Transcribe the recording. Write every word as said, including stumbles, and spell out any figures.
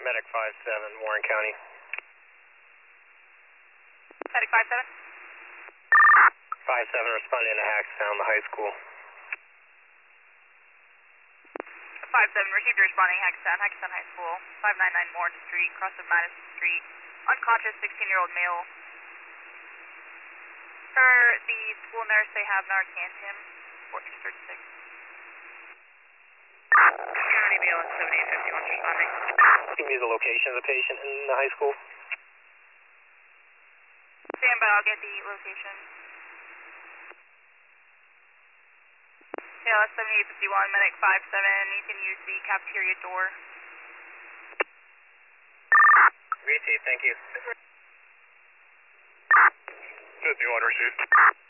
Medic five seven, Warren County. Medic five seven? five seven responding to Hackstown, the high school. five seven received responding Hackstown, Hackstown High School, five ninety-nine Warren Street, cross of Madison Street, unconscious sixteen year old male. For the school nurse, they have Narcan, Tim, fourteen thirty-six. County B L S seventy-eight fifty-one responding. Give me the location of the patient in the high school. Stand by, I'll get the location. B L S seventy-eight fifty-one, Medic five seven, you can use the cafeteria door. Received, thank you. fifty-one received.